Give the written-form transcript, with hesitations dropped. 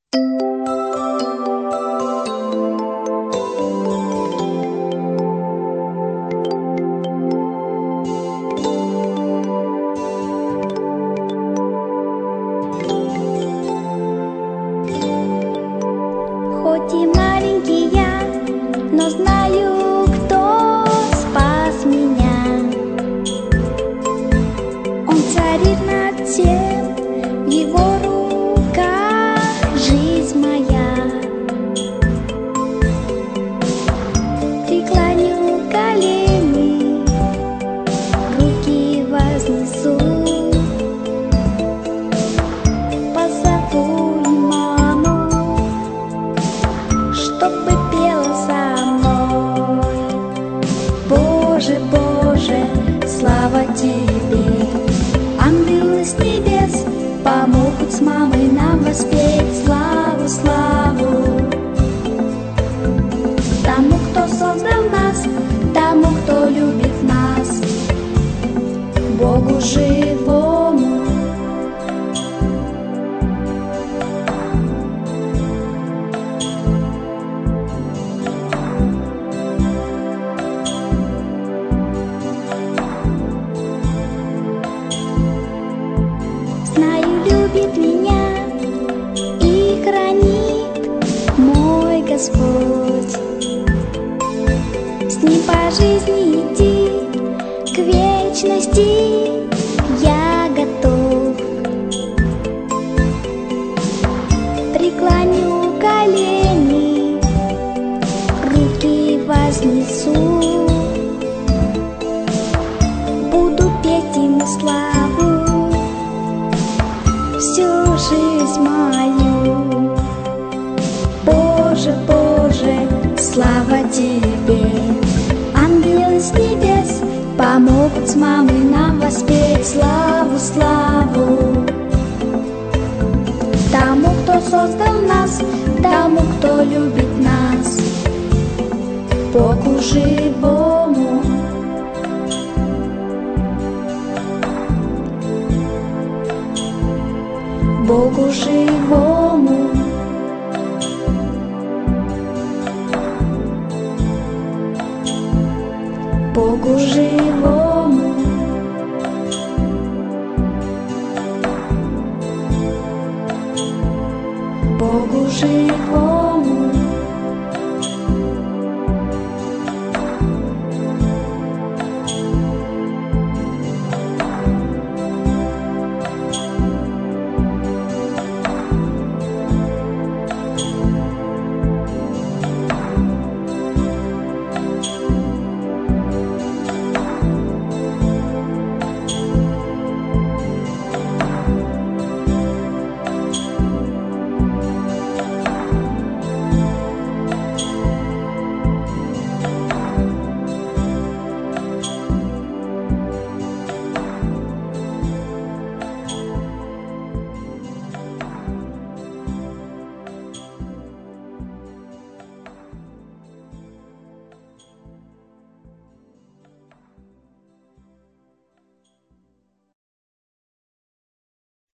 Хоть и маленький я, но знаю, кто спас меня. Он царит над всем, в его руках жизнь моя. Преклоню колени, руки вознесу, позову маму, чтобы пела со мной. Боже, Боже, слава Тебе! Ангелы с небес помогут с мамой нам воспеть славу, славу тому, кто создал нас, тому, кто любит нас, Богу живому. Знаю, любит меня и хранит мой Господь. С ним по жизни идти к вечности я готов. Преклоню колени, руки вознесу, буду петь ему славу всю жизнь мою. Боже, Боже, слава Тебе! Ангелы с небес помогут с мамой нам воспеть славу, славу тому, кто создал нас, тому, кто любит нас, Богу живому. Богу живому. Богу живому. Богу живому.